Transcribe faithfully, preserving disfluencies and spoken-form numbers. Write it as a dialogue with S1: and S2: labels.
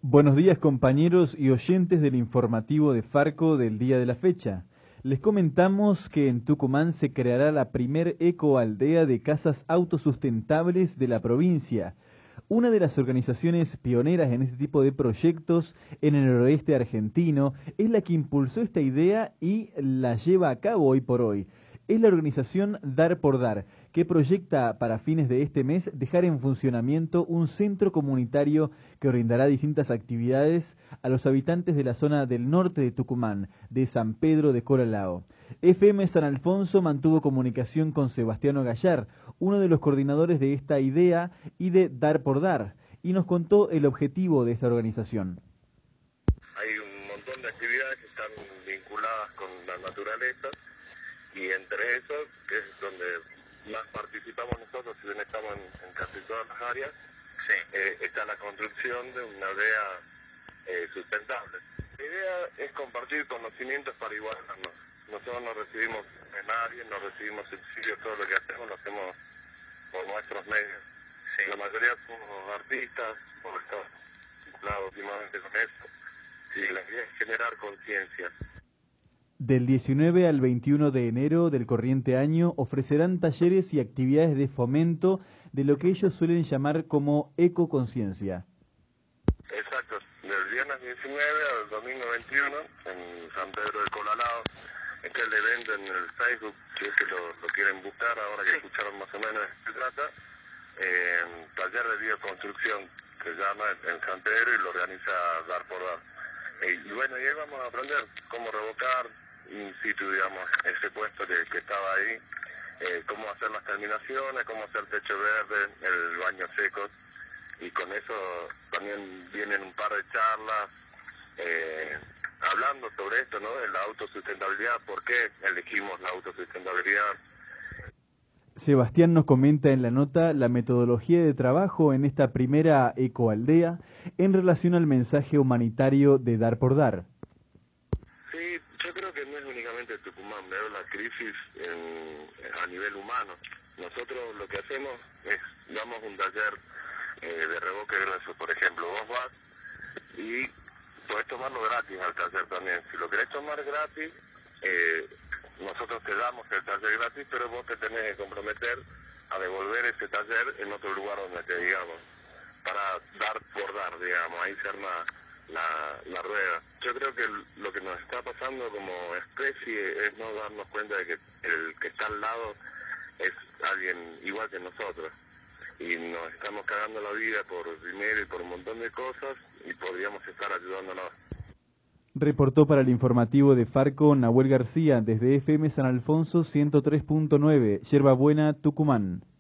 S1: Buenos días compañeros y oyentes del informativo de Farco del día de la fecha. Les comentamos que en Tucumán se creará la primer ecoaldea de casas autosustentables de la provincia. Una de las organizaciones pioneras en este tipo de proyectos en el noroeste argentino es la que impulsó esta idea y la lleva a cabo hoy por hoy. Es la organización Dar por Dar, que proyecta para fines de este mes dejar en funcionamiento un centro comunitario que brindará distintas actividades a los habitantes de la zona del norte de Tucumán, de San Pedro de Colalao. F M San Alfonso mantuvo comunicación con Sebastiano Gallar, uno de los coordinadores de esta idea y de Dar por Dar, y nos contó el objetivo de esta organización.
S2: Hay un montón de actividades que están vinculadas con la naturaleza, y entre esos, que es donde más participamos nosotros, si bien estamos en, en casi todas las áreas, sí. eh, está la construcción de una aldea eh, sustentable. La idea es compartir conocimientos para igualarnos. Nosotros no recibimos de nadie, no recibimos subsidios, todo lo que hacemos lo hacemos por nuestros medios. Sí. La mayoría somos artistas, por estar vinculados últimamente con eso, y la idea es generar conciencia.
S1: Del diecinueve al veintiuno de enero del corriente año ofrecerán talleres y actividades de fomento de lo que ellos suelen llamar como ecoconciencia.
S2: Exacto, del viernes diecinueve al domingo veintiuno en San Pedro de Colalao. Este es el evento en el Facebook, si es que lo, lo quieren buscar, ahora que escucharon más o menos de qué se trata. Eh, taller de bioconstrucción, que se llama en San Pedro y lo organiza Dar por Dar. Eh, y bueno, y ahí vamos a aprender cómo revocar in situ, digamos, ese puesto que, que estaba ahí, eh, cómo hacer las terminaciones, cómo hacer techo verde, el baño seco, y con eso también vienen un par de charlas eh, hablando sobre esto, ¿no? De la autosustentabilidad, por qué elegimos la autosustentabilidad.
S1: Sebastián nos comenta en la nota la metodología de trabajo en esta primera ecoaldea en relación al mensaje humanitario de Dar por Dar.
S2: Sí, yo creo que no es únicamente Tucumán, veo la crisis en, a nivel humano. Nosotros lo que hacemos es, damos un taller eh, de revoque de grueso, por ejemplo, vos vas y podés tomarlo gratis al taller también. Si lo querés tomar gratis, eh, nosotros te damos el taller gratis, pero vos te tenés que comprometer a devolver ese taller en otro lugar donde te digamos, para dar por dar, digamos, ahí se arma la, la rueda. Yo creo que lo que nos está pasando como especie es no darnos cuenta de que el que está al lado es alguien igual que nosotros, y nos estamos cagando la vida por dinero y por un montón de cosas, y podríamos estar ayudándonos.
S1: Reportó para el informativo de Farco Nahuel García desde F M San Alfonso ciento tres punto nueve, Yerba Buena, Tucumán.